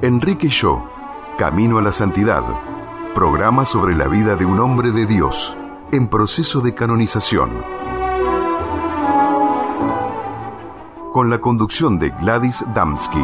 Enrique Shaw, Camino a la Santidad, programa sobre la vida de un hombre de Dios en proceso de canonización. Con la conducción de Gladys Damsky.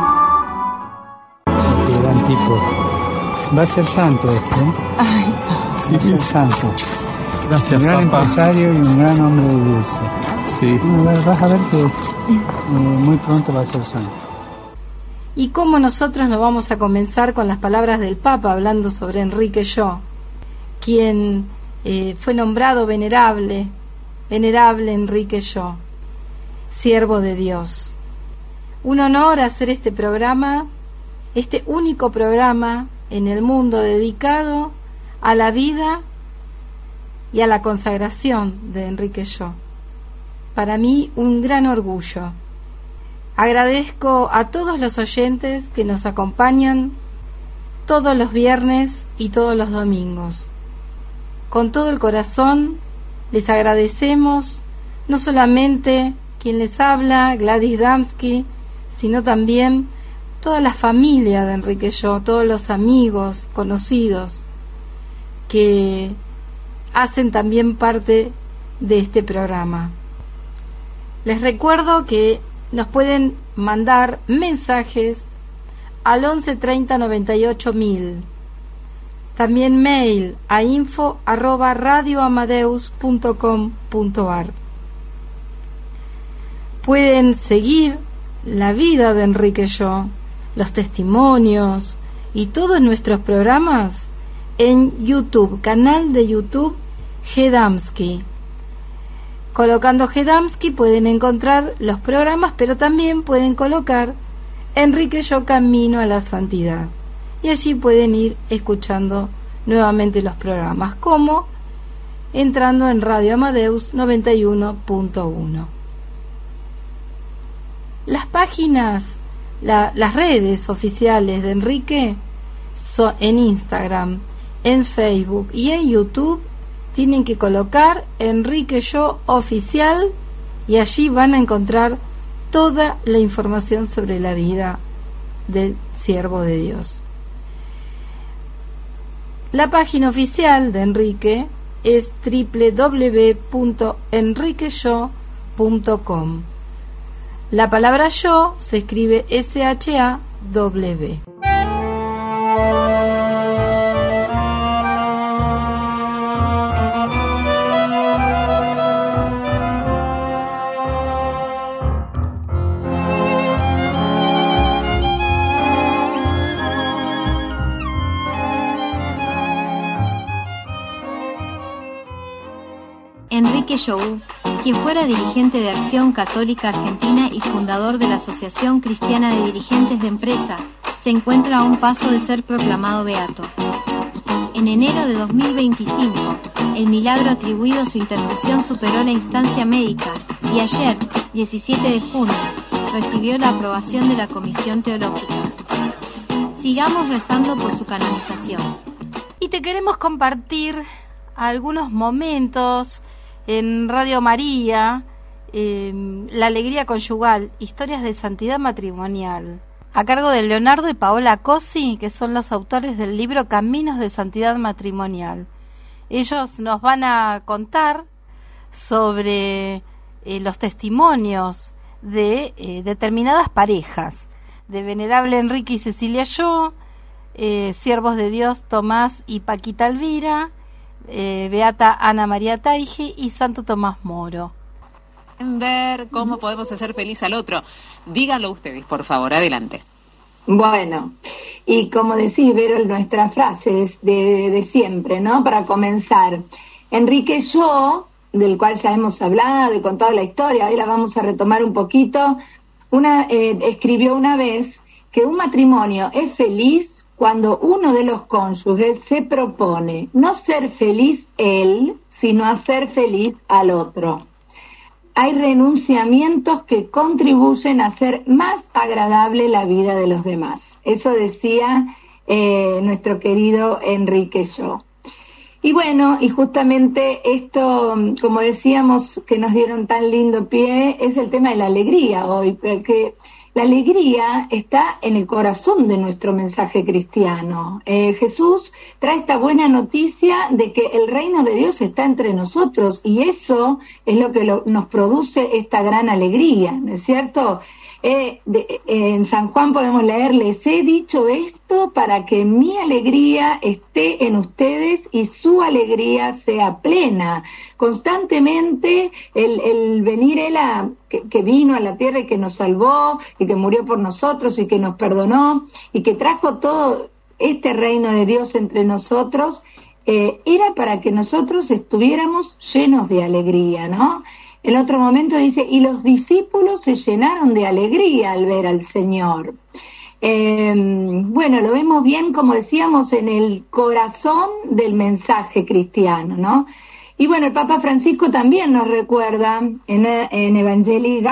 Qué gran tipo. Va a ser santo este, ¿eh? Ay, sí. Va a ser santo. Gracias, un gran papá. empresario y un gran hombre de iglesia. Sí. Vas a ver que muy pronto va a ser santo. ¿Y cómo nosotros no vamos a comenzar con las palabras del Papa hablando sobre Enrique Shaw, quien fue nombrado venerable Enrique Shaw, siervo de Dios? Un honor hacer este programa, este único programa en el mundo dedicado a la vida y a la consagración de Enrique Shaw. Para mí un gran orgullo. Agradezco a todos los oyentes que nos acompañan todos los viernes y todos los domingos. Con todo el corazón les agradecemos, no solamente quien les habla, Gladys Damsky, sino también toda la familia de Enrique Shaw, todos los amigos, conocidos, que hacen también parte de este programa. Les recuerdo que nos pueden mandar mensajes al 11 30 98 1000. También mail a info@radioamadeus.com.ar. Pueden seguir la vida de Enrique Shaw, los testimonios y todos nuestros programas en YouTube, canal de YouTube G. Damsky. Colocando G. Damsky pueden encontrar los programas, pero también pueden colocar Enrique Shaw Camino a la Santidad. Y allí pueden ir escuchando nuevamente los programas, como entrando en Radio Amadeus 91.1. Las páginas, las redes oficiales de Enrique son en Instagram, en Facebook y en YouTube. Tienen que colocar Enrique Shaw Oficial y allí van a encontrar toda la información sobre la vida del siervo de Dios. La página oficial de Enrique es www.enriqueshaw.com. La palabra Shaw se escribe S-H-A-W. Enrique Shaw, quien fuera dirigente de Acción Católica Argentina y fundador de la Asociación Cristiana de Dirigentes de Empresa, se encuentra a un paso de ser proclamado beato. En enero de 2025, el milagro atribuido a su intercesión superó la instancia médica y ayer, 17 de junio, recibió la aprobación de la Comisión Teológica. Sigamos rezando por su canonización. Y te queremos compartir algunos momentos en Radio María, La Alegría Conyugal, Historias de Santidad Matrimonial, a cargo de Leonardo y Paola Cosi, que son los autores del libro Caminos de Santidad Matrimonial. Ellos nos van a contar sobre los testimonios de determinadas parejas, de Venerable Enrique y Cecilia Shaw, siervos de Dios Tomás y Paquita Elvira, Beata Ana María Taige y Santo Tomás Moro. Ver cómo podemos hacer feliz al otro. Díganlo ustedes, por favor, adelante. Bueno, y como decís, Vero, nuestras frases de siempre, ¿no? Para comenzar, Enrique Shaw, del cual ya hemos hablado y contado la historia, hoy la vamos a retomar un poquito, escribió una vez que un matrimonio es feliz cuando uno de los cónyuges se propone no ser feliz él, sino hacer feliz al otro. Hay renunciamientos que contribuyen a hacer más agradable la vida de los demás. Eso decía nuestro querido Enrique Shaw. Y bueno, y justamente esto, como decíamos, que nos dieron tan lindo pie, es el tema de la alegría hoy, porque La alegría está en el corazón de nuestro mensaje cristiano. Jesús trae esta buena noticia de que el reino de Dios está entre nosotros, y eso es lo que nos produce esta gran alegría, ¿no es cierto? En San Juan podemos leer: les he dicho esto para que mi alegría esté en ustedes y su alegría sea plena. Constantemente el venir Él que vino a la tierra y que nos salvó y que murió por nosotros y que nos perdonó y que trajo todo este reino de Dios entre nosotros, era para que nosotros estuviéramos llenos de alegría, ¿no? En otro momento dice: y los discípulos se llenaron de alegría al ver al Señor. Bueno, lo vemos bien, como decíamos, en el corazón del mensaje cristiano, ¿no? Y bueno, el Papa Francisco también nos recuerda en Evangelii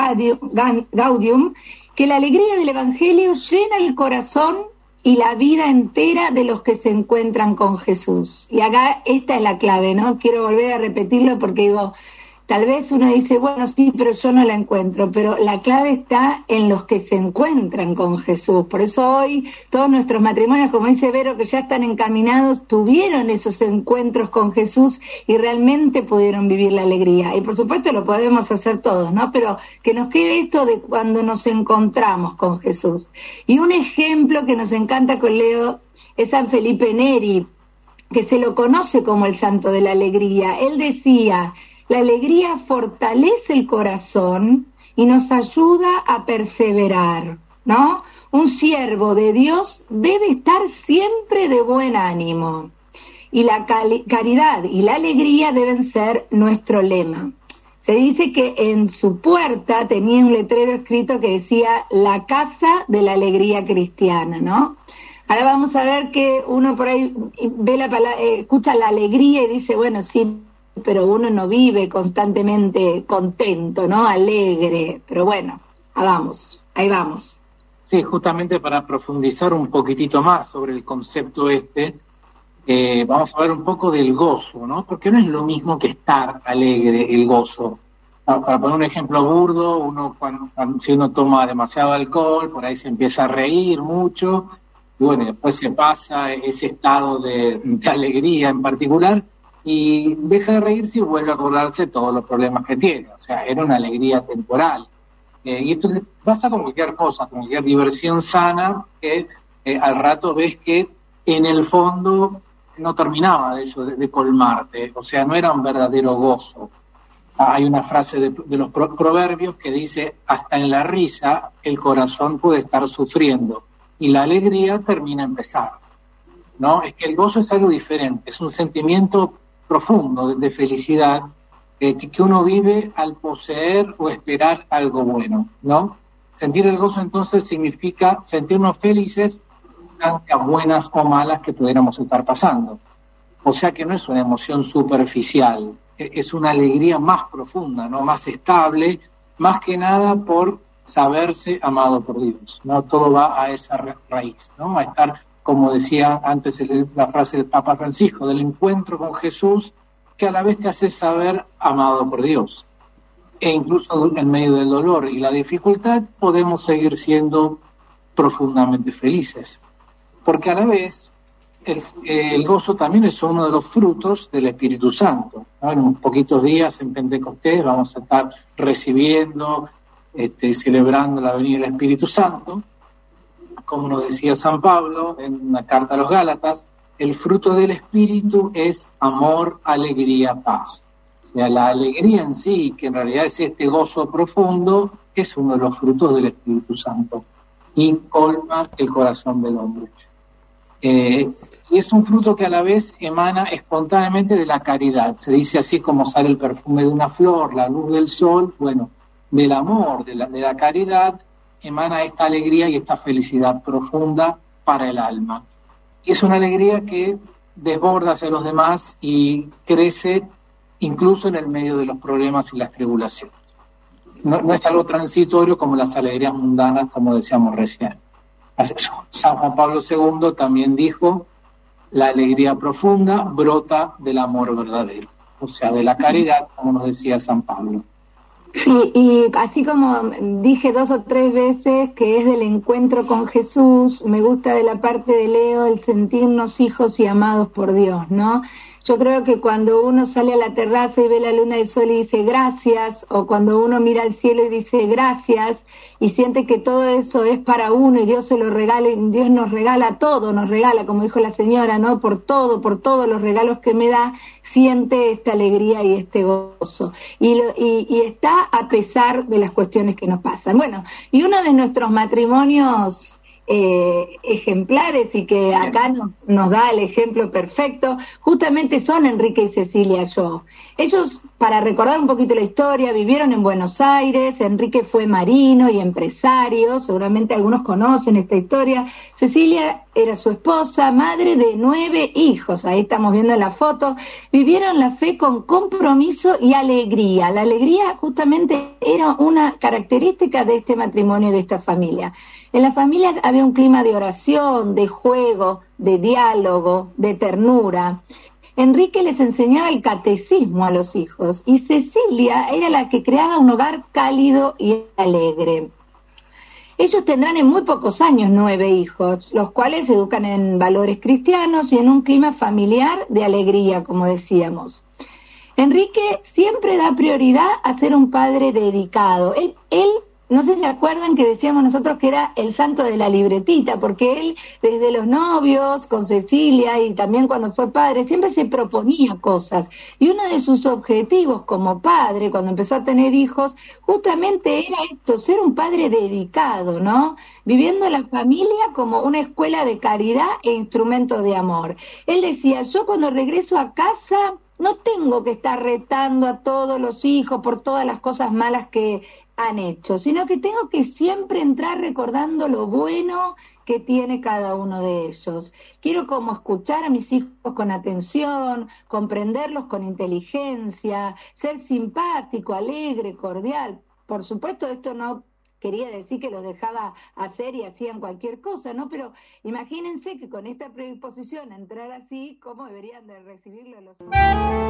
Gaudium que la alegría del Evangelio llena el corazón y la vida entera de los que se encuentran con Jesús. Y acá esta es la clave, ¿no? Quiero volver a repetirlo porque digo, tal vez uno dice, bueno, sí, pero yo no la encuentro, pero la clave está en los que se encuentran con Jesús. Por eso hoy todos nuestros matrimonios, como dice Vero, que ya están encaminados, tuvieron esos encuentros con Jesús y realmente pudieron vivir la alegría. Y por supuesto lo podemos hacer todos, ¿no? Pero que nos quede esto de cuando nos encontramos con Jesús. Y un ejemplo que nos encanta con Leo es San Felipe Neri, que se lo conoce como el santo de la alegría. Él decía: la alegría fortalece el corazón y nos ayuda a perseverar, ¿no? Un siervo de Dios debe estar siempre de buen ánimo. Y la caridad y la alegría deben ser nuestro lema. Se dice que en su puerta tenía un letrero escrito que decía: la casa de la alegría cristiana, ¿no? Ahora vamos a ver que uno por ahí ve escucha la alegría y dice, bueno, sí, pero uno no vive constantemente contento, ¿no? Alegre. Pero bueno, ahí vamos. Sí, justamente para profundizar un poquitito más sobre el concepto vamos a hablar un poco del gozo, ¿no? Porque no es lo mismo que estar alegre, el gozo. Para poner un ejemplo burdo, si uno toma demasiado alcohol, por ahí se empieza a reír mucho, y bueno, después se pasa ese estado de alegría en particular, y deja de reírse y vuelve a acordarse de todos los problemas que tiene. O sea, era una alegría temporal. Y esto pasa con cualquier cosa, con cualquier diversión sana, que al rato ves que en el fondo no terminaba de eso, de colmarte. O sea, no era un verdadero gozo. Hay una frase de los proverbios que dice: hasta en la risa el corazón puede estar sufriendo y la alegría termina empezando, ¿no? Es que el gozo es algo diferente, es un sentimiento profundo de felicidad que uno vive al poseer o esperar algo bueno, ¿no? Sentir el gozo entonces significa sentirnos felices ante buenas o malas que pudiéramos estar pasando. O sea que no es una emoción superficial, es una alegría más profunda, ¿no? Más estable, más que nada por saberse amado por Dios, ¿no? Todo va a esa raíz, ¿no? A estar, como decía antes la frase del Papa Francisco, del encuentro con Jesús, que a la vez te hace saber amado por Dios. E incluso en medio del dolor y la dificultad podemos seguir siendo profundamente felices. Porque a la vez el gozo también es uno de los frutos del Espíritu Santo, ¿no? En unos poquitos días en Pentecostés vamos a estar recibiendo, celebrando la venida del Espíritu Santo. Como nos decía San Pablo en una carta a los Gálatas, el fruto del Espíritu es amor, alegría, paz. O sea, la alegría en sí, que en realidad es este gozo profundo, es uno de los frutos del Espíritu Santo y colma el corazón del hombre. Y es un fruto que a la vez emana espontáneamente de la caridad. Se dice así como sale el perfume de una flor, la luz del sol, bueno, del amor, de la caridad, emana esta alegría y esta felicidad profunda para el alma. Y es una alegría que desborda hacia los demás y crece incluso en el medio de los problemas y las tribulaciones. No es algo transitorio como las alegrías mundanas, como decíamos recién. San Juan Pablo II también dijo: la alegría profunda brota del amor verdadero, o sea, de la caridad, como nos decía San Pablo. Sí, y así como dije 2 o 3 veces que es del encuentro con Jesús, me gusta de la parte de Leo el sentirnos hijos y amados por Dios, ¿no? Yo creo que cuando uno sale a la terraza y ve la luna y el sol y dice gracias, o cuando uno mira al cielo y dice gracias, y siente que todo eso es para uno y Dios se lo regala, y Dios nos regala todo, nos regala, como dijo la señora, ¿no? Por todos los regalos que me da, siente esta alegría y este gozo. Y está a pesar de las cuestiones que nos pasan. Bueno, y uno de nuestros matrimonios ejemplares y que acá nos da el ejemplo perfecto, justamente son Enrique y Cecilia Yo. Ellos, para recordar un poquito la historia, vivieron en Buenos Aires. Enrique fue marino y empresario, seguramente algunos conocen esta historia. Cecilia era su esposa, madre de 9 hijos, ahí estamos viendo la foto. Vivieron la fe con compromiso y alegría. La alegría justamente era una característica de este matrimonio y de esta familia. En la familia había un clima de oración, de juego, de diálogo, de ternura. Enrique les enseñaba el catecismo a los hijos y Cecilia era la que creaba un hogar cálido y alegre. Ellos tendrán en muy pocos años 9 hijos, los cuales se educan en valores cristianos y en un clima familiar de alegría, como decíamos. Enrique siempre da prioridad a ser un padre dedicado. Él no sé si se acuerdan que decíamos nosotros que era el santo de la libretita, porque él desde los novios con Cecilia y también cuando fue padre siempre se proponía cosas, y uno de sus objetivos como padre cuando empezó a tener hijos justamente era esto, ser un padre dedicado, ¿no? Viviendo la familia como una escuela de caridad e instrumento de amor. Él decía, yo cuando regreso a casa no tengo que estar retando a todos los hijos por todas las cosas malas que han hecho, sino que tengo que siempre entrar recordando lo bueno que tiene cada uno de ellos. Quiero como escuchar a mis hijos con atención, comprenderlos con inteligencia, ser simpático, alegre, cordial. Por supuesto, esto no quería decir que los dejaba hacer y hacían cualquier cosa, ¿no? Pero imagínense que con esta predisposición a entrar así, ¿cómo deberían de recibirlo los hijos?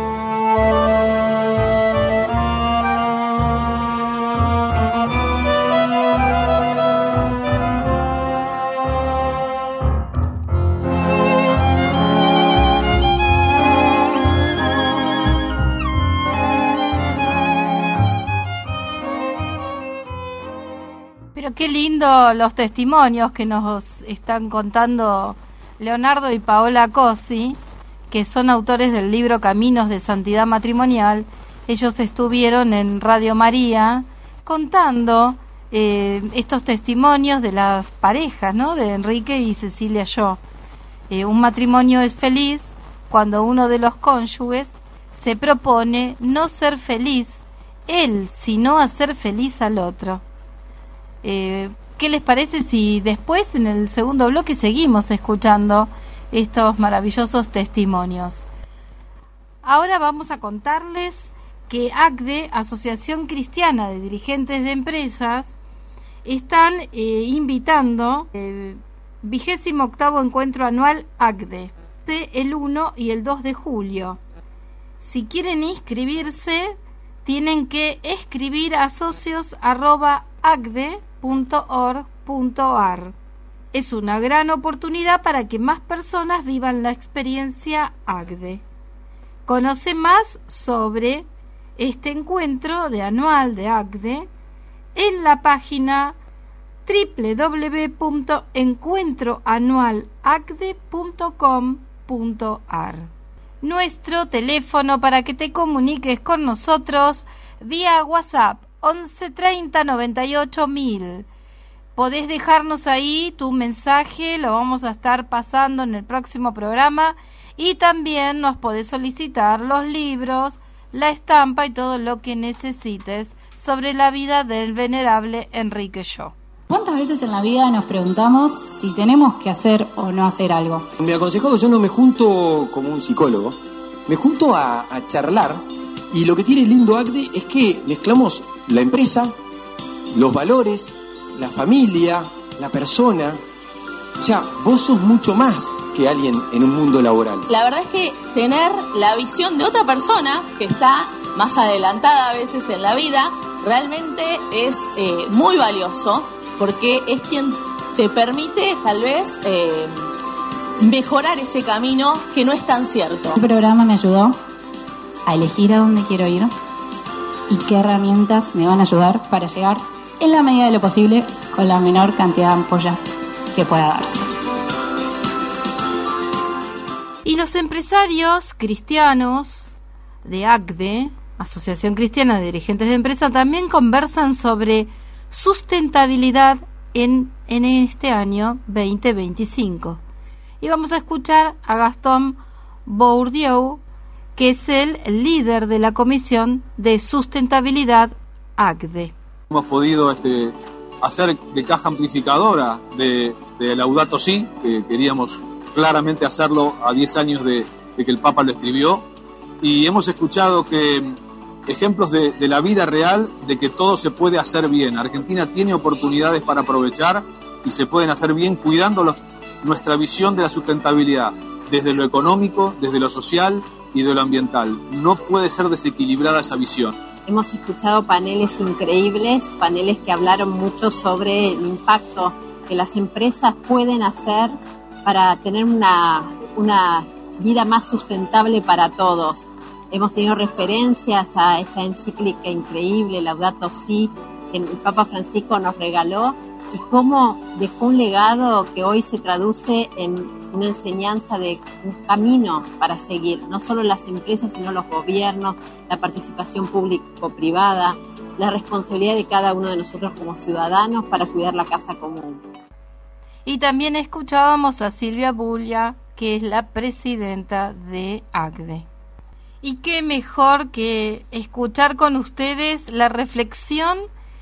Pero qué lindo los testimonios que nos están contando Leonardo y Paola Cosi, que son autores del libro Caminos de Santidad Matrimonial. Ellos estuvieron en Radio María contando estos testimonios de las parejas, ¿no? De Enrique y Cecilia Yo. Un matrimonio es feliz cuando uno de los cónyuges se propone no ser feliz él, sino hacer feliz al otro. ¿Qué les parece si después en el segundo bloque seguimos escuchando estos maravillosos testimonios? Ahora vamos a contarles que ACDE, Asociación Cristiana de Dirigentes de Empresas, están invitando el 28º encuentro anual ACDE, el 1 y el 2 de julio. Si quieren inscribirse, tienen que escribir a socios@acde.org.ar. Es una gran oportunidad para que más personas vivan la experiencia ACDE. Conoce más sobre este encuentro de anual de ACDE en la página www.encuentroanualacde.com.ar. Nuestro teléfono para que te comuniques con nosotros vía WhatsApp 11 30 98 1000. Podés dejarnos ahí tu mensaje, lo vamos a estar pasando en el próximo programa, y también nos podés solicitar los libros, la estampa y todo lo que necesites sobre la vida del venerable Enrique Yo. ¿Cuántas veces en la vida nos preguntamos si tenemos que hacer o no hacer algo? Mi aconsejado, yo no me junto como un psicólogo, me junto a charlar, y lo que tiene lindo ACDE es que mezclamos la empresa, los valores, la familia, la persona. O sea, vos sos mucho más que alguien en un mundo laboral. La verdad es que tener la visión de otra persona que está más adelantada a veces en la vida realmente es muy valioso porque es quien te permite tal vez mejorar ese camino que no es tan cierto. El programa me ayudó a elegir a dónde quiero ir y qué herramientas me van a ayudar para llegar en la medida de lo posible con la menor cantidad de ampollas que pueda darse. Y los empresarios cristianos de ACDE, Asociación Cristiana de Dirigentes de Empresa, también conversan sobre sustentabilidad en este año 2025. Y vamos a escuchar a Gastón Bourdieu, que es el líder de la Comisión de Sustentabilidad ACDE. Hemos podido hacer de caja amplificadora de Laudato Si, que queríamos claramente hacerlo a 10 años de que el Papa lo escribió, y hemos escuchado que ejemplos de la vida real de que todo se puede hacer bien. Argentina tiene oportunidades para aprovechar y se pueden hacer bien cuidando nuestra visión de la sustentabilidad, desde lo económico, desde lo social y de lo ambiental. No puede ser desequilibrada esa visión. Hemos escuchado paneles increíbles, paneles que hablaron mucho sobre el impacto que las empresas pueden hacer para tener una vida más sustentable para todos. Hemos tenido referencias a esta encíclica increíble, Laudato Si, que el Papa Francisco nos regaló, y cómo dejó un legado que hoy se traduce en una enseñanza de un camino para seguir, no solo las empresas, sino los gobiernos, la participación público-privada, la responsabilidad de cada uno de nosotros como ciudadanos para cuidar la casa común. Y también escuchábamos a Silvia Bulla, que es la presidenta de ACDE. Y qué mejor que escuchar con ustedes la reflexión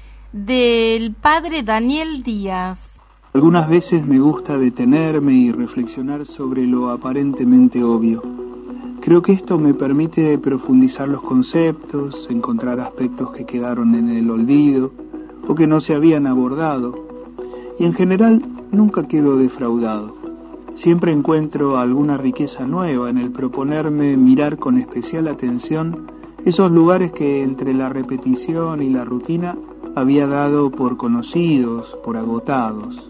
del padre Daniel Díaz. Algunas veces me gusta detenerme y reflexionar sobre lo aparentemente obvio. Creo que esto me permite profundizar los conceptos, encontrar aspectos que quedaron en el olvido o que no se habían abordado. Y en general nunca quedo defraudado. Siempre encuentro alguna riqueza nueva en el proponerme mirar con especial atención esos lugares que entre la repetición y la rutina había dado por conocidos, por agotados.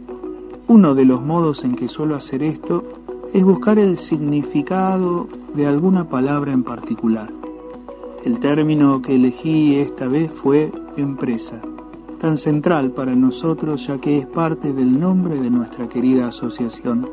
Uno de los modos en que suelo hacer esto es buscar el significado de alguna palabra en particular. El término que elegí esta vez fue empresa, tan central para nosotros ya que es parte del nombre de nuestra querida asociación.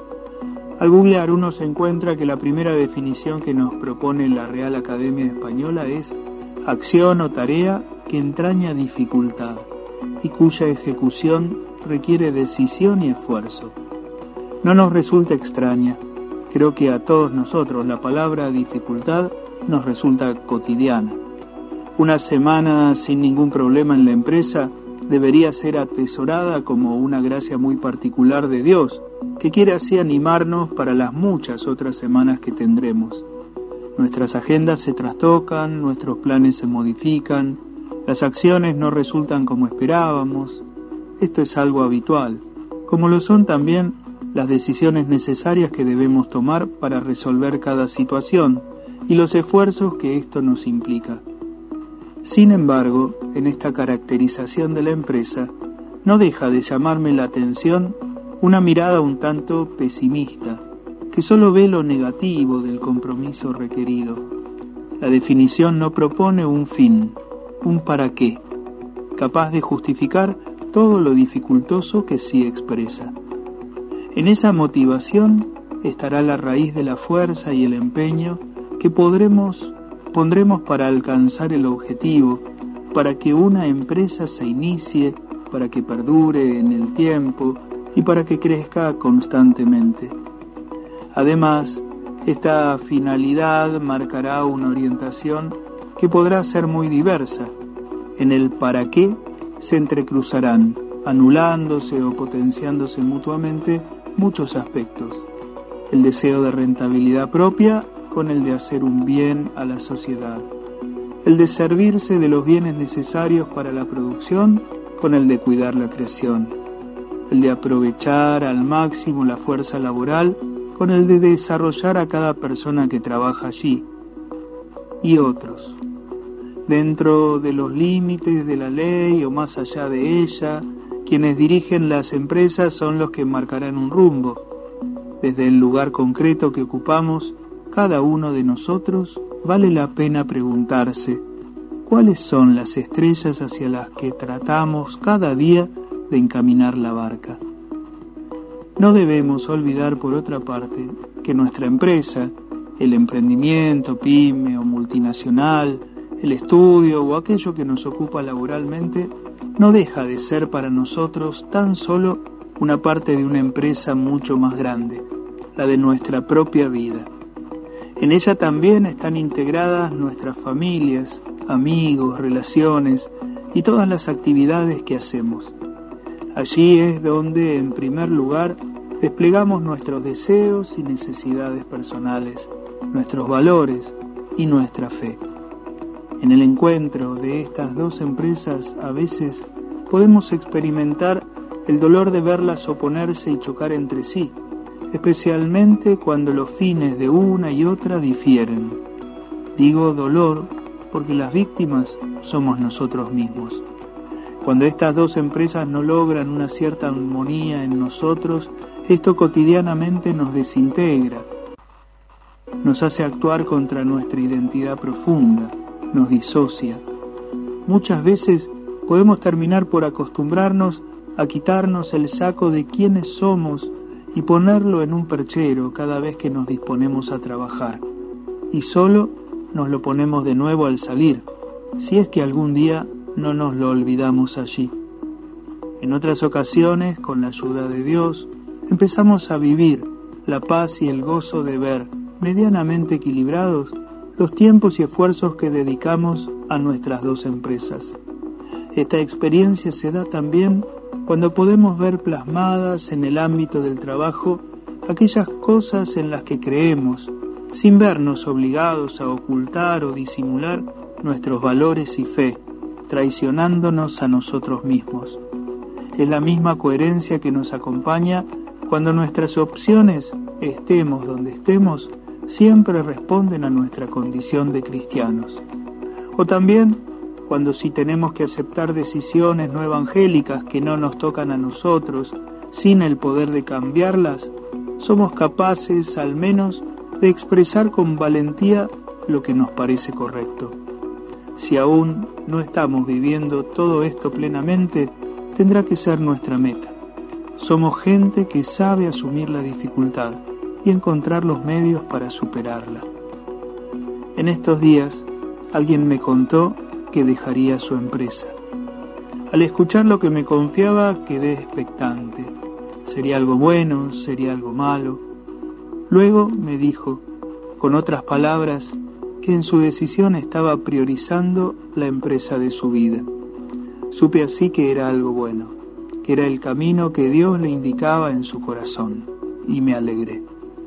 Al googlear uno se encuentra que la primera definición que nos propone la Real Academia Española es acción o tarea que entraña dificultad y cuya ejecución requiere decisión y esfuerzo. No nos resulta extraña, creo que a todos nosotros la palabra dificultad nos resulta cotidiana. Una semana sin ningún problema en la empresa debería ser atesorada como una gracia muy particular de Dios, que quiere así animarnos para las muchas otras semanas que tendremos. Nuestras agendas se trastocan, nuestros planes se modifican, las acciones no resultan como esperábamos. Esto es algo habitual, como lo son también las decisiones necesarias que debemos tomar para resolver cada situación y los esfuerzos que esto nos implica. Sin embargo, en esta caracterización de la empresa, no deja de llamarme la atención una mirada un tanto pesimista, que solo ve lo negativo del compromiso requerido. La definición no propone un fin, un para qué, capaz de justificar todo lo dificultoso que sí expresa. En esa motivación estará la raíz de la fuerza y el empeño que pondremos para alcanzar el objetivo, para que una empresa se inicie, para que perdure en el tiempo y para que crezca constantemente. Además, esta finalidad marcará una orientación que podrá ser muy diversa. En el para qué se entrecruzarán, anulándose o potenciándose mutuamente muchos aspectos. El deseo de rentabilidad propia con el de hacer un bien a la sociedad. El de servirse de los bienes necesarios para la producción con el de cuidar la creación. El de aprovechar al máximo la fuerza laboral con el de desarrollar a cada persona que trabaja allí. Y otros. dentro de los límites de la ley o más allá de ella. Quienes dirigen las empresas son los que marcarán un rumbo. Desde el lugar concreto que ocupamos, cada uno de nosotros vale la pena preguntarse: ¿cuáles son las estrellas hacia las que tratamos cada día de encaminar la barca? No debemos olvidar, por otra parte, que nuestra empresa, el emprendimiento, pyme o multinacional, el estudio o aquello que nos ocupa laboralmente, no deja de ser para nosotros tan solo una parte de una empresa mucho más grande, la de nuestra propia vida. En ella también están integradas nuestras familias, amigos, relaciones y todas las actividades que hacemos. Allí es donde, en primer lugar, desplegamos nuestros deseos y necesidades personales, nuestros valores y nuestra fe. En el encuentro de estas dos empresas, a veces podemos experimentar el dolor de verlas oponerse y chocar entre sí, especialmente cuando los fines de una y otra difieren. Digo dolor porque las víctimas somos nosotros mismos. Cuando estas dos empresas no logran una cierta armonía en nosotros, esto cotidianamente nos desintegra, nos hace actuar contra nuestra identidad profunda, nos disocia. Muchas veces podemos terminar por acostumbrarnos a quitarnos el saco de quiénes somos y ponerlo en un perchero cada vez que nos disponemos a trabajar, y solo nos lo ponemos de nuevo al salir, si es que algún día no nos lo olvidamos allí. En otras ocasiones, con la ayuda de Dios, empezamos a vivir la paz y el gozo de ver, medianamente equilibrados, los tiempos y esfuerzos que dedicamos a nuestras dos empresas. Esta experiencia se da también cuando podemos ver plasmadas en el ámbito del trabajo aquellas cosas en las que creemos, sin vernos obligados a ocultar o disimular nuestros valores y fe, traicionándonos a nosotros mismos. Es la misma coherencia que nos acompaña cuando nuestras opciones, estemos donde estemos, siempre responden a nuestra condición de cristianos. O también cuando sí tenemos que aceptar decisiones no evangélicas que no nos tocan a nosotros, sin el poder de cambiarlas, somos capaces al menos de expresar con valentía lo que nos parece correcto. Si aún no estamos viviendo todo esto plenamente, tendrá que ser nuestra meta. Somos gente que sabe asumir la dificultad y encontrar los medios para superarla. En estos días, alguien me contó que dejaría su empresa. Al escuchar lo que me confiaba, quedé expectante. ¿Sería algo bueno? ¿Sería algo malo? Luego me dijo, con otras palabras, que en su decisión estaba priorizando la empresa de su vida. Supe así que era algo bueno, que era el camino que Dios le indicaba en su corazón, y me alegré.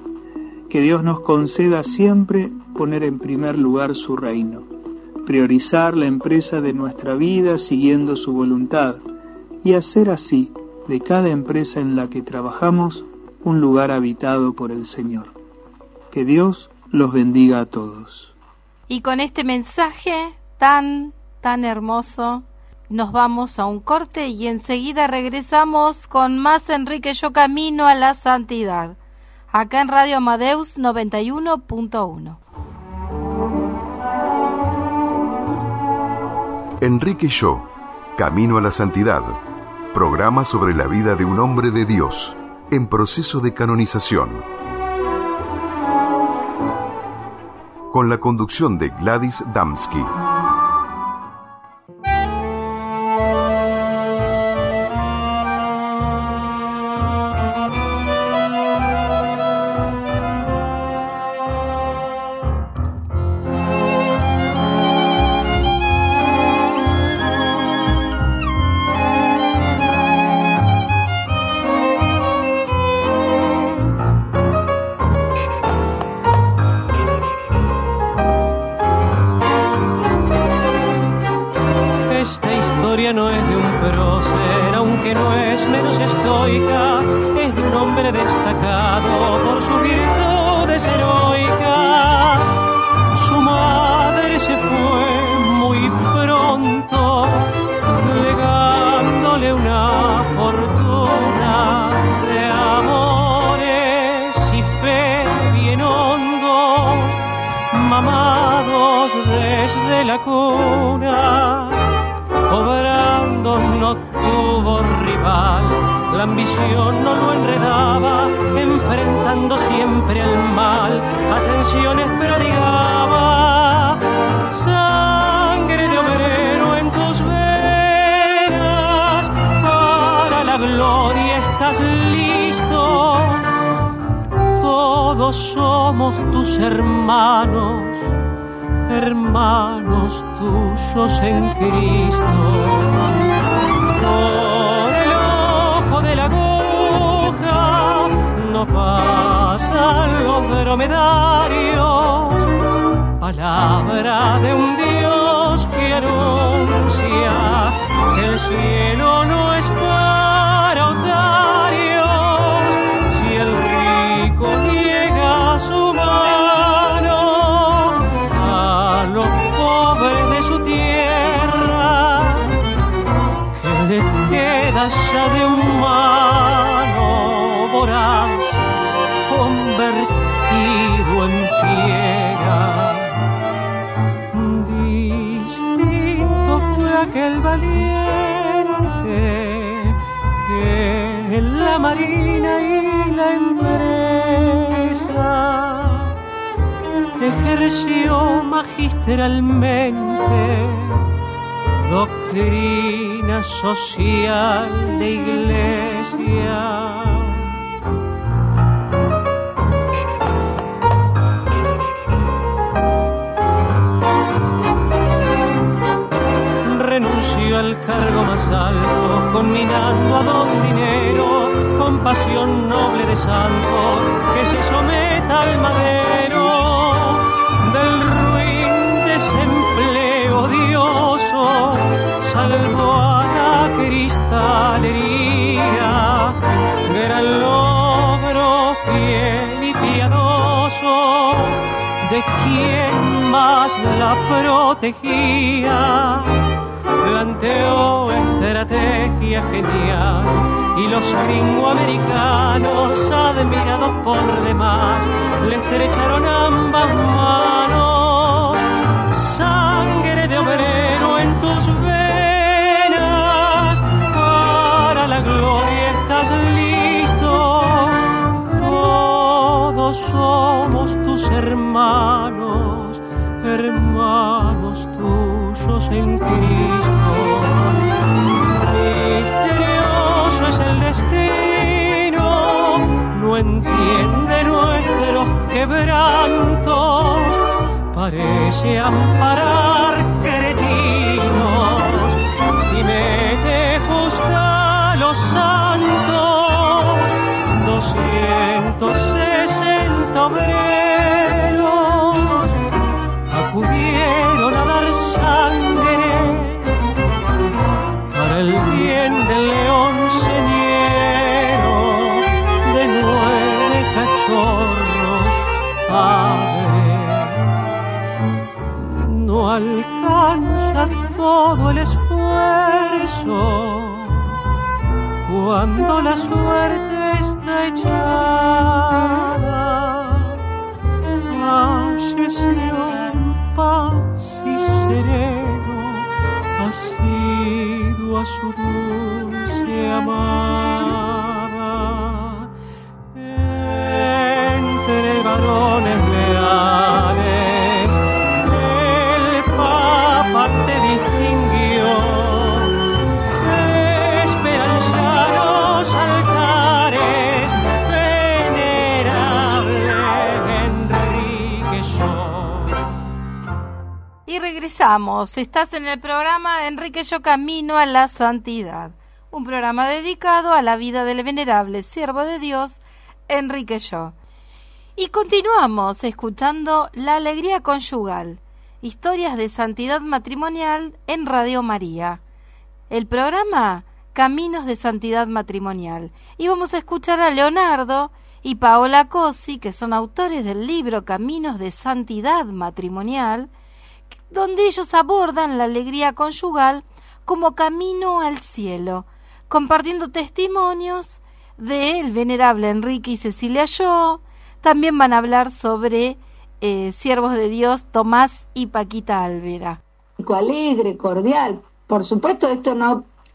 Que Dios nos conceda siempre poner en primer lugar su reino, priorizar la empresa de nuestra vida siguiendo su voluntad, y hacer así de cada empresa en la que trabajamos un lugar habitado por el Señor. Que Dios los bendiga a todos. Y con este mensaje tan hermoso, nos vamos a un corte y enseguida regresamos con más Enrique Yo Camino a la Santidad, acá en Radio Amadeus 91.1. Enrique Yo, Camino a la Santidad, programa sobre la vida de un hombre de Dios en proceso de canonización. Con la conducción de Gladys Damsky. No es de un prócer, aunque no es menos estoica, es de un hombre destacado por sus virtudes heroicas. Su madre se fue muy no tuvo rival, la ambición no lo enredaba, enfrentando siempre el mal, atenciones prodigaba, sangre de obrero en tus venas, para la gloria estás listo, todos somos tus hermanos, hermanos tuyos en Cristo. Por el ojo de la aguja no pasan los dromedarios, palabra de un Dios que anuncia que el cielo no es para otarios, si el rico niega su mano a los pobres de su tierra, que le queda ya de humano voraz convertido en fiera. Distinto fue aquel valiente que en la marina y la empresa ejerció magistralmente doctrina social de iglesia. Renunció al cargo más alto, conminando a don dinero, con pasión noble de santo, que se someta al madero del ruin desempleo odioso, salvó a la cristalería, gran logro fiel y piadoso de quien más la protegía. Planteó estrategia genial y los gringoamericanos, admirados por demás, le estrecharon ambas manos. Sangre de obrero en tus venas, para la gloria estás listo. Todos somos tus hermanos, hermanos tuyos en Cristo. Misterioso es el destino, no entiende nuestros quebrantos, parece amparar cretinos y mete justa a los santos. 260 obreros acudieron a dar sangre para el bien del león señero, de 9 cachorros padre. No alcanza todo el esfuerzo cuando la suerte está echada. Falleció en paz y sereno, asiduo a su dulce amada. Entre varones leales el Papa te distinguió, esperanzados altares, venerable Enrique Yo. Y regresamos, estás en el programa Enrique Yo Camino a la Santidad, un programa dedicado a la vida del venerable siervo de Dios, Enrique Yo. Y continuamos escuchando La Alegría Conyugal, historias de santidad matrimonial en Radio María. El programa Caminos de Santidad Matrimonial. Y vamos a escuchar a Leonardo y Paola Cosi, que son autores del libro Caminos de Santidad Matrimonial, donde ellos abordan la alegría conyugal como camino al cielo, compartiendo testimonios del venerable Enrique y Cecilia Yo. También van a hablar sobre siervos de Dios Tomás y Paquita Alvera. Alegre, cordial. Por supuesto, esto no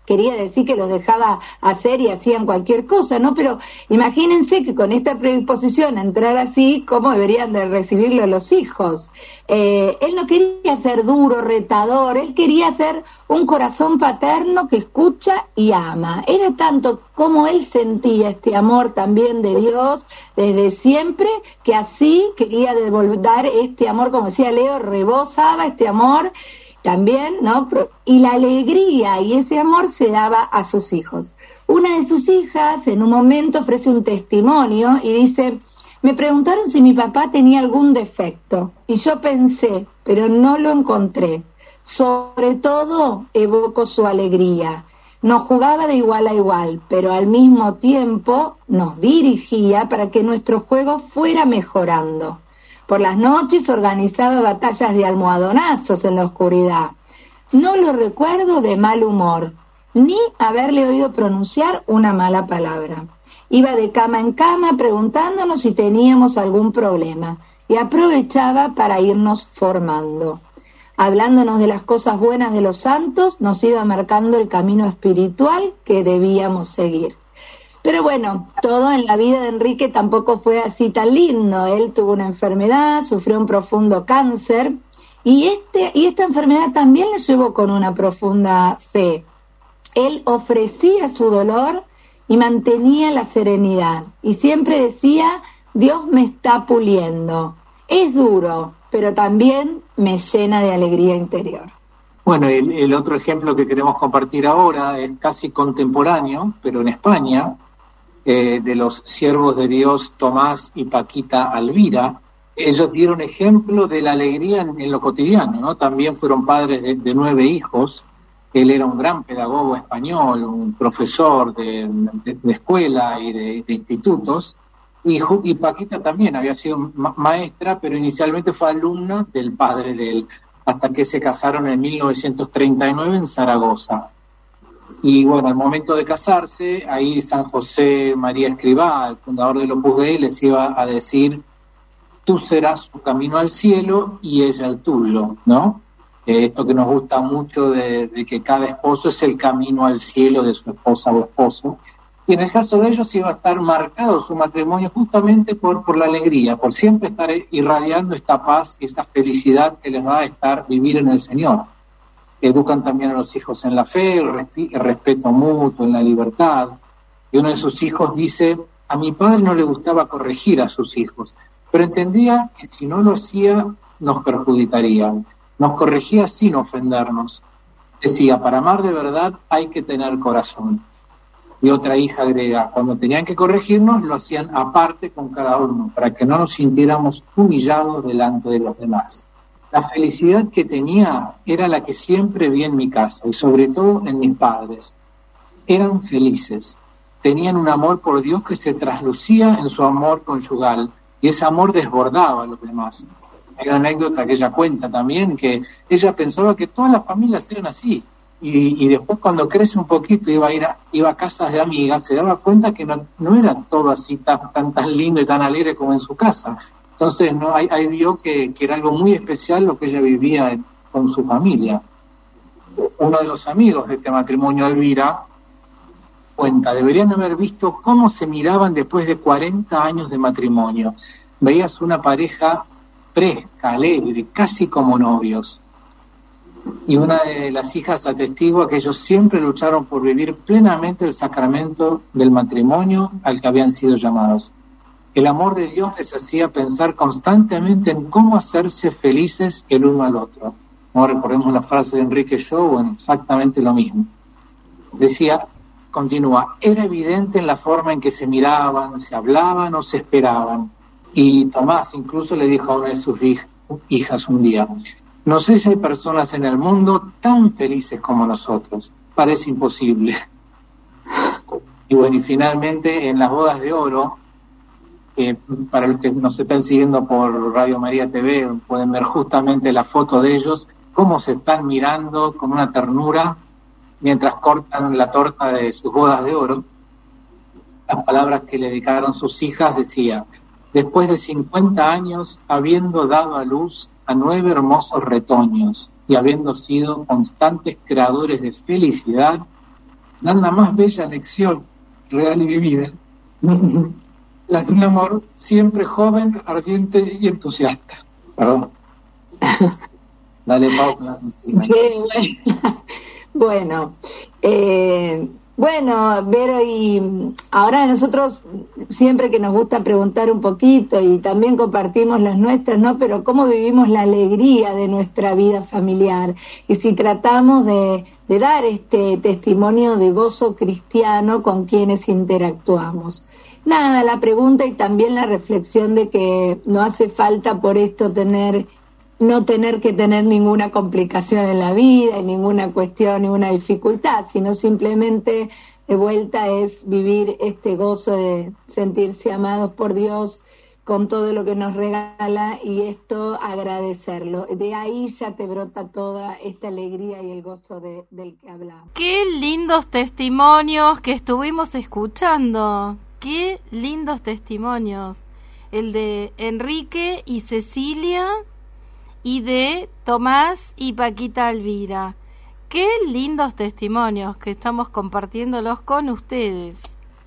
quería decir que los dejaba hacer y hacían cualquier cosa, ¿no? Pero imagínense que con esta predisposición a entrar así, ¿cómo deberían de recibirlo los hijos? Él no quería ser duro, retador, él quería ser un corazón paterno que escucha y ama. Era tanto como él sentía este amor también de Dios desde siempre, que así quería devolver este amor, como decía Leo, rebosaba este amor también, ¿no? Y la alegría y ese amor se daba a sus hijos. Una de sus hijas en un momento ofrece un testimonio y dice: me preguntaron si mi papá tenía algún defecto y yo pensé, pero no lo encontré. Sobre todo evoco su alegría. Nos jugaba de igual a igual, pero al mismo tiempo nos dirigía para que nuestro juego fuera mejorando. Por las noches organizaba batallas de almohadonazos en la oscuridad. No lo recuerdo de mal humor, ni haberle oído pronunciar una mala palabra. Iba de cama en cama preguntándonos si teníamos algún problema y aprovechaba para irnos formando. Hablándonos de las cosas buenas de los santos, nos iba marcando el camino espiritual que debíamos seguir. Pero bueno, todo en la vida de Enrique tampoco fue así tan lindo. Él tuvo una enfermedad, sufrió un profundo cáncer y esta enfermedad también le llevó con una profunda fe. Él ofrecía su dolor y mantenía la serenidad y siempre decía: Dios me está puliendo. Es duro, pero también me llena de alegría interior. Bueno, el otro ejemplo que queremos compartir ahora es casi contemporáneo, pero en España, de los siervos de Dios Tomás y Paquita Alvira. Ellos dieron ejemplo de la alegría en lo cotidiano, ¿no? También fueron padres de 9 hijos. Él era un gran pedagogo español, un profesor de escuela y de institutos. Y Paquita también había sido maestra, pero inicialmente fue alumna del padre de él, hasta que se casaron en 1939 en Zaragoza. Y bueno, al momento de casarse, ahí San José María Escrivá, el fundador del Opus Dei, les iba a decir: tú serás su camino al cielo y ella el tuyo, ¿no? Esto que nos gusta mucho de que cada esposo es el camino al cielo de su esposa o esposo. Y en el caso de ellos iba a estar marcado su matrimonio justamente por la alegría, por siempre estar irradiando esta paz y esta felicidad que les va a vivir en el Señor. Educan también a los hijos en la fe, el respeto mutuo, en la libertad. Y uno de sus hijos dice: a mi padre no le gustaba corregir a sus hijos, pero entendía que si no lo hacía nos perjudicaría. Nos corregía sin ofendernos. Decía: para amar de verdad hay que tener corazón. Y otra hija agrega: cuando tenían que corregirnos lo hacían aparte con cada uno, para que no nos sintiéramos humillados delante de los demás. La felicidad que tenía era la que siempre vi en mi casa y sobre todo en mis padres. Eran felices, tenían un amor por Dios que se traslucía en su amor conyugal y ese amor desbordaba a los demás. Hay una anécdota que ella cuenta también, que ella pensaba que todas las familias eran así. Y después cuando crece un poquito iba a casas de amigas, se daba cuenta que no era todo así tan lindo y tan alegre como en su casa. Entonces ahí vio que era algo muy especial lo que ella vivía con su familia. Uno de los amigos de este matrimonio, Alvira, cuenta: deberían haber visto cómo se miraban después de 40 años de matrimonio. Veías una pareja fresca, alegre, casi como novios. Y una de las hijas atestigua que ellos siempre lucharon por vivir plenamente el sacramento del matrimonio al que habían sido llamados. El amor de Dios les hacía pensar constantemente en cómo hacerse felices el uno al otro. No recordemos la frase de Enrique Shaw, bueno, exactamente lo mismo. Decía, continúa: era evidente en la forma en que se miraban, se hablaban o se esperaban. Y Tomás incluso le dijo a una de sus hijas un día: no sé si hay personas en el mundo tan felices como nosotros. Parece imposible. Y bueno, y finalmente en las bodas de oro, para los que nos están siguiendo por Radio María TV, pueden ver justamente la foto de ellos, cómo se están mirando con una ternura mientras cortan la torta de sus bodas de oro. Las palabras que le dedicaron sus hijas decía: después de 50 años, habiendo dado a luz a 9 hermosos retoños y habiendo sido constantes creadores de felicidad, dan la más bella lección real y vivida, la de un amor siempre joven, ardiente y entusiasta. Perdón. Dale, Pau. Bueno, Vero, y ahora nosotros siempre que nos gusta preguntar un poquito y también compartimos las nuestras, ¿no? Pero cómo vivimos la alegría de nuestra vida familiar y si tratamos de dar este testimonio de gozo cristiano con quienes interactuamos. Nada, la pregunta y también la reflexión de que no hace falta por esto no tener que tener ninguna complicación en la vida, ninguna cuestión, ninguna dificultad, sino simplemente de vuelta es vivir este gozo de sentirse amados por Dios con todo lo que nos regala y esto agradecerlo. De ahí ya te brota toda esta alegría y el gozo del que hablamos. Qué lindos testimonios que estuvimos escuchando, qué lindos testimonios. El de Enrique y Cecilia y de Tomás y Paquita Elvira. Qué lindos testimonios que estamos compartiéndolos con ustedes.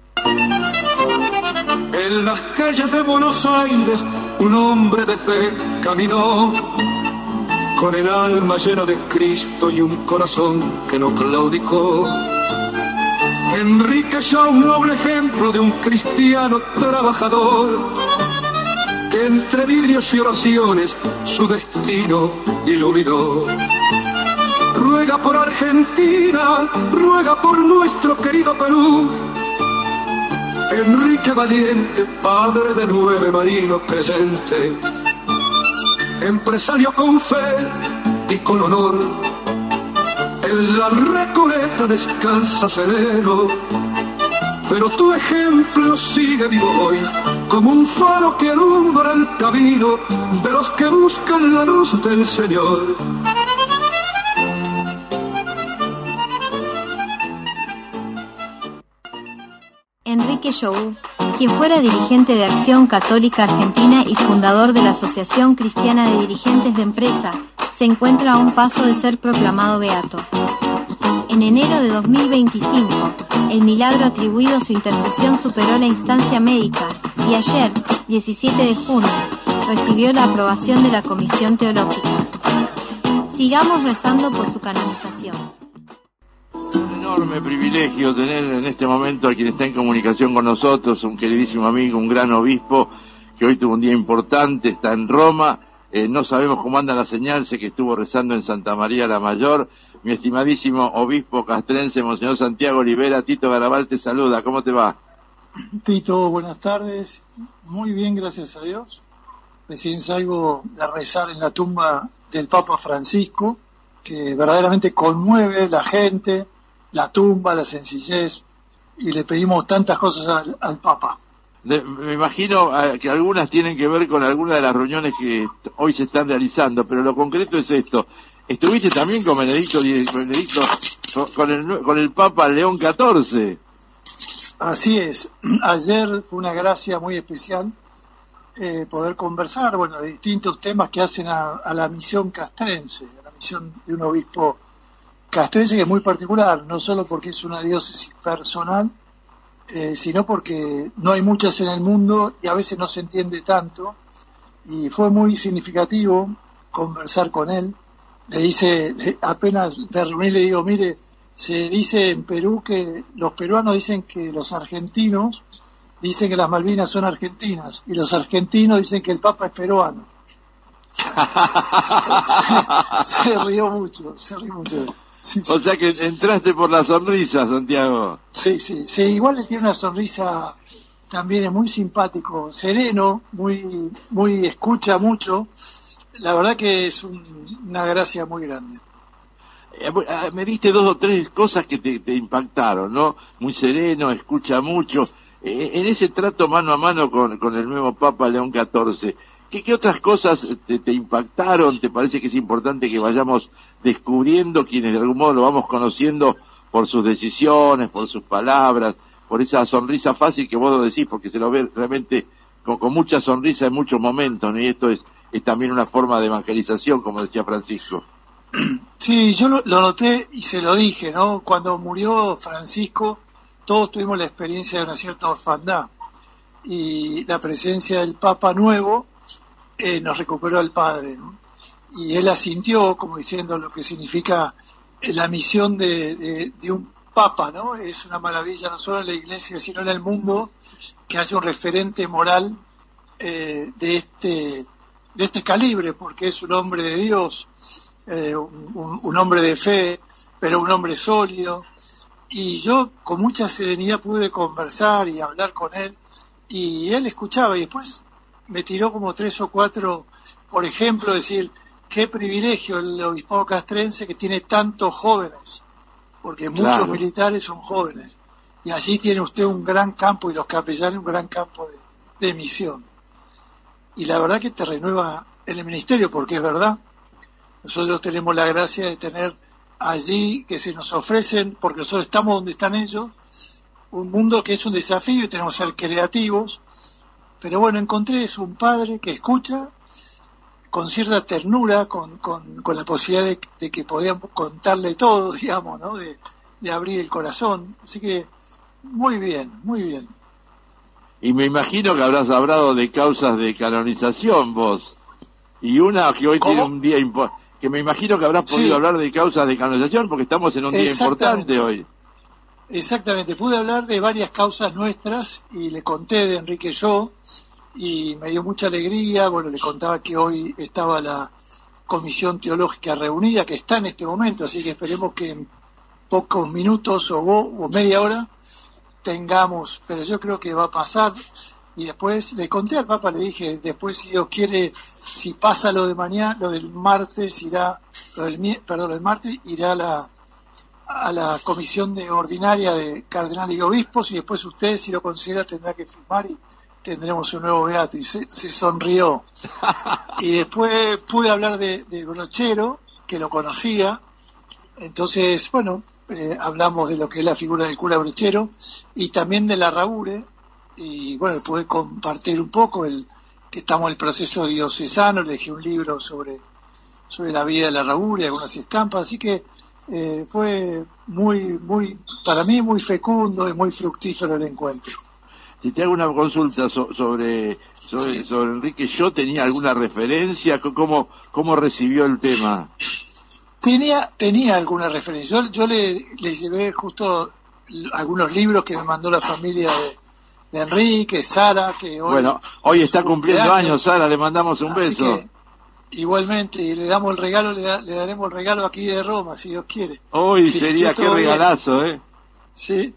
En las calles de Buenos Aires un hombre de fe caminó, con el alma llena de Cristo y un corazón que no claudicó. Enrique Shaw, un noble ejemplo de un cristiano trabajador, que entre vidrios y oraciones su destino iluminó. Ruega por Argentina, ruega por nuestro querido Perú. Enrique valiente, padre de 9 marinos creyente, empresario con fe y con honor, en la Recoleta descansa sereno, pero tu ejemplo sigue vivo hoy, como un faro que alumbra el camino de los que buscan la luz del Señor. Enrique Shaw, quien fuera dirigente de Acción Católica Argentina y fundador de la Asociación Cristiana de Dirigentes de Empresa, se encuentra a un paso de ser proclamado beato. En enero de 2025, el milagro atribuido a su intercesión superó la instancia médica y ayer, 17 de junio, recibió la aprobación de la Comisión Teológica. Sigamos rezando por su canonización. Es un enorme privilegio tener en este momento a quien está en comunicación con nosotros, un queridísimo amigo, un gran obispo, que hoy tuvo un día importante, está en Roma, no sabemos cómo anda la señal, sé que estuvo rezando en Santa María la Mayor. Mi estimadísimo obispo castrense, Monseñor Santiago Olivera, Tito Garabal te saluda, ¿cómo te va? Tito, buenas tardes, muy bien, gracias a Dios. Recién salgo de rezar en la tumba del Papa Francisco, que verdaderamente conmueve la gente, la tumba, la sencillez, y le pedimos tantas cosas al Papa. Me imagino que algunas tienen que ver con algunas de las reuniones que hoy se están realizando, pero lo concreto es esto. Estuviste también con Benedicto con el Papa León XIV. Así es. Ayer fue una gracia muy especial poder conversar, de distintos temas que hacen a la misión castrense, a la misión de un obispo castrense que es muy particular, no solo porque es una diócesis personal, sino porque no hay muchas en el mundo y a veces no se entiende tanto, y fue muy significativo conversar con él. Le dice, apenas me reuní, le digo, mire, se dice en Perú que los peruanos dicen que los argentinos dicen que las Malvinas son argentinas, y los argentinos dicen que el Papa es peruano. se rió mucho. Sí. O sea que entraste por la sonrisa, Santiago. Sí, igual le tiene una sonrisa, también es muy simpático, sereno, muy escucha mucho. La verdad que es una gracia muy grande. Me diste 2 o 3 cosas que te impactaron, ¿no? Muy sereno, escucha mucho. En ese trato mano a mano con el nuevo Papa León XIV, ¿qué otras cosas te impactaron? ¿Te parece que es importante que vayamos descubriendo, quienes de algún modo lo vamos conociendo por sus decisiones, por sus palabras, por esa sonrisa fácil que vos lo decís, porque se lo ve realmente con mucha sonrisa en muchos momentos, ¿no? Y esto es también una forma de evangelización, como decía Francisco. Sí, yo lo noté y se lo dije, ¿no? Cuando murió Francisco, todos tuvimos la experiencia de una cierta orfandad y la presencia del Papa nuevo nos recuperó al Padre, ¿no? Y él asintió como diciendo lo que significa la misión de un Papa, ¿no? Es una maravilla no solo en la Iglesia sino en el mundo que haya un referente moral de este calibre, porque es un hombre de Dios, un hombre de fe, pero un hombre sólido. Y yo con mucha serenidad pude conversar y hablar con él, y él escuchaba, y después me tiró como 3 o 4, por ejemplo, decir, qué privilegio el obispado castrense que tiene tantos jóvenes, porque muchos militares son jóvenes, y allí tiene usted un gran campo, y los capellanes un gran campo de misión. Y la verdad que te renueva en el ministerio, porque es verdad, nosotros tenemos la gracia de tener allí que se nos ofrecen, porque nosotros estamos donde están ellos, un mundo que es un desafío y tenemos que ser creativos, pero bueno, encontré es un padre que escucha con cierta ternura, con la posibilidad de que podíamos contarle todo, digamos, ¿no? De abrir el corazón, así que muy bien, muy bien. Y me imagino que habrás hablado de causas de canonización vos, y una que hoy tiene un día importante, que me imagino que habrás podido hablar de causas de canonización porque estamos en un día importante hoy. Exactamente, pude hablar de varias causas nuestras y le conté de Enrique Yo y me dio mucha alegría. Bueno, le contaba que hoy estaba la Comisión Teológica reunida, que está en este momento, así que esperemos que en pocos minutos o media hora tengamos, pero yo creo que va a pasar. Y después le conté al Papa, le dije, después si Dios quiere, si pasa lo de mañana, lo del martes irá, el martes irá a la comisión ordinaria de cardenales y obispos, y después usted, si lo considera, tendrá que firmar y tendremos un nuevo beato. Y se sonrió. Y después pude hablar de Brochero, que lo conocía. Entonces, bueno, hablamos de lo que es la figura del cura Brochero y también de la Larraure. Y bueno, pude compartir un poco que estamos en el proceso diocesano, le dejé un libro sobre la vida de la Larraure y algunas estampas, así que fue muy, para mí muy fecundo y muy fructífero el encuentro. Si te hago una consulta sobre Enrique, ¿yo tenía alguna referencia? ¿Cómo recibió el tema? Tenía alguna referencia. Yo le llevé justo algunos libros que me mandó la familia de Enrique, Sara, que hoy está cumpliendo años, Sara, le mandamos un beso. Igualmente, y le damos el regalo, le daremos el regalo aquí de Roma, si Dios quiere. Hoy sería qué regalazo, Sí,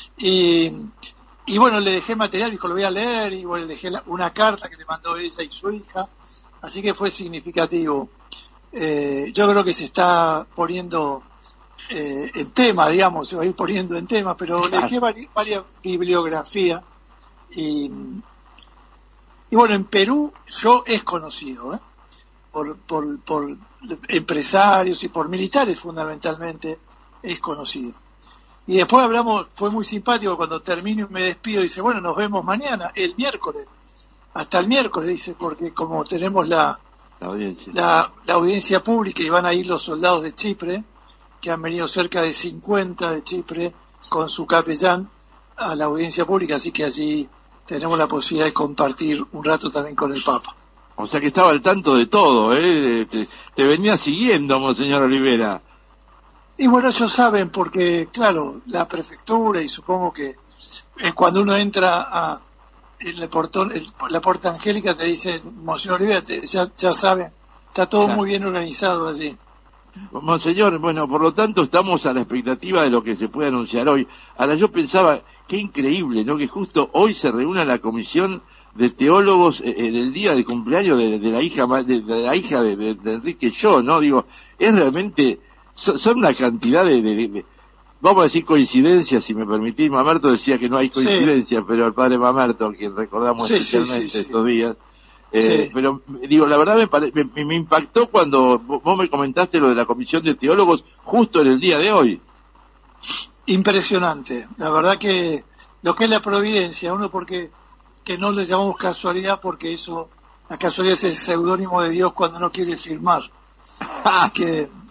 y bueno, le dejé material, dijo, lo voy a leer, y bueno, le dejé una carta que le mandó ella y su hija, así que fue significativo. Yo creo que se está poniendo en tema, digamos, se va a ir poniendo en tema, pero le dejé varias bibliografías. Y bueno, en Perú yo es conocido por empresarios y por militares fundamentalmente, es conocido. Y después hablamos, fue muy simpático cuando termino y me despido, dice, bueno, nos vemos mañana, el miércoles, hasta el miércoles, dice, porque como tenemos la audiencia pública y van a ir los soldados de Chipre, que han venido cerca de 50 de Chipre con su capellán a la audiencia pública, así que allí tenemos la posibilidad de compartir un rato también con el Papa. O sea que estaba al tanto de todo, te venía siguiendo, Monseñor Olivera. Y bueno, ellos saben porque, claro, la prefectura y supongo que cuando uno entra en el portón, la puerta angélica te dice, Monseñor Olivera, ya saben, está todo muy bien organizado allí. Monseñor, bueno, por lo tanto estamos a la expectativa de lo que se puede anunciar hoy. Ahora yo pensaba, qué increíble, ¿no? Que justo hoy se reúna la comisión de teólogos en el día del cumpleaños de la hija de Enrique Yo, ¿no? Digo, es realmente, son una cantidad de vamos a decir coincidencias, si me permitís. Mamerto decía que no hay coincidencias, pero el padre Mamerto, a quien recordamos especialmente estos días, pero digo, la verdad me impactó cuando vos me comentaste lo de la comisión de teólogos justo en el día de hoy. Impresionante, la verdad que lo que es la providencia, uno porque que no le llamamos casualidad, porque la casualidad es el seudónimo de Dios cuando no quiere firmar. Que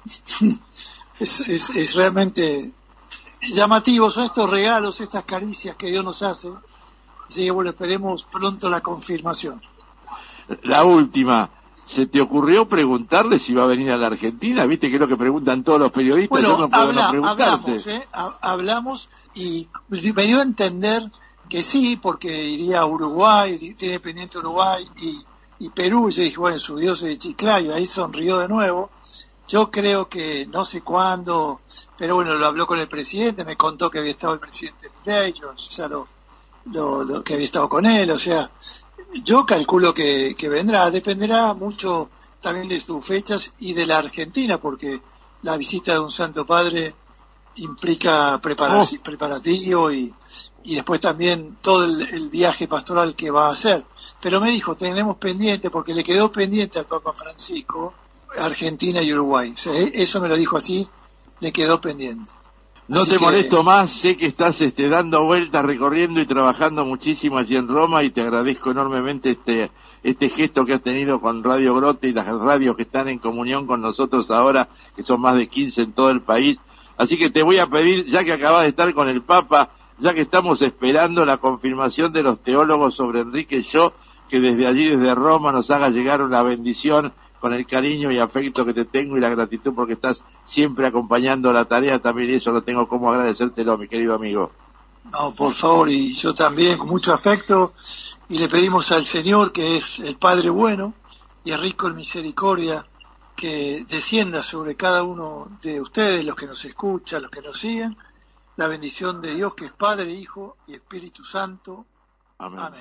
es realmente llamativo. Son estos regalos, estas caricias que Dios nos hace. Así que bueno, esperemos pronto la confirmación. La última, ¿se te ocurrió preguntarle si va a venir a la Argentina? ¿Viste que es lo que preguntan todos los periodistas? Bueno, yo no puedo no preguntarte. Hablamos y me dio a entender que sí, porque iría a Uruguay, tiene pendiente Uruguay y Perú. Yo dije, bueno, su Dios es de Chiclayo, ahí sonrió de nuevo. Yo creo que no sé cuándo, pero bueno, lo habló con el presidente, me contó que había estado el presidente Milei, yo ya lo que había estado con él, o sea, yo calculo que vendrá, dependerá mucho también de sus fechas y de la Argentina, porque la visita de un Santo Padre implica preparativo y después también todo el viaje pastoral que va a hacer. Pero me dijo, tenemos pendiente, porque le quedó pendiente al Papa Francisco, Argentina y Uruguay. O sea, eso me lo dijo así, le quedó pendiente. No te molesto más, sé que estás dando vueltas, recorriendo y trabajando muchísimo allí en Roma, y te agradezco enormemente este gesto que has tenido con Radio Grote y las radios que están en comunión con nosotros ahora, que son más de 15 en todo el país. Así que te voy a pedir, ya que acabas de estar con el Papa, ya que estamos esperando la confirmación de los teólogos sobre Enrique Yo, que desde allí, desde Roma, nos haga llegar una bendición con el cariño y afecto que te tengo y la gratitud porque estás siempre acompañando la tarea también, y eso no tengo cómo agradecértelo, mi querido amigo. No, por favor, y yo también, con mucho afecto, y le pedimos al Señor, que es el Padre bueno y es rico en misericordia, que descienda sobre cada uno de ustedes, los que nos escuchan, los que nos siguen, la bendición de Dios, que es Padre, Hijo y Espíritu Santo. Amén. Amén.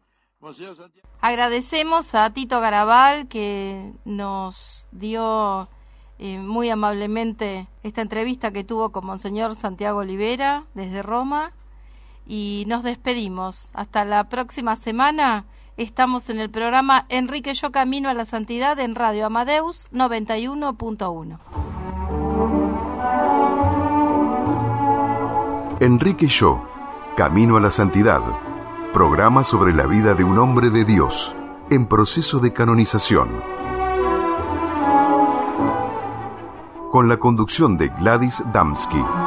Agradecemos a Tito Garabal, que nos dio muy amablemente esta entrevista que tuvo con Monseñor Santiago Olivera desde Roma, y nos despedimos. Hasta la próxima semana. Estamos en el programa Enrique Yo Camino a la Santidad en Radio Amadeus 91.1. Enrique Yo, Camino a la Santidad, programa sobre la vida de un hombre de Dios en proceso de canonización. Con la conducción de Gladys Damsky.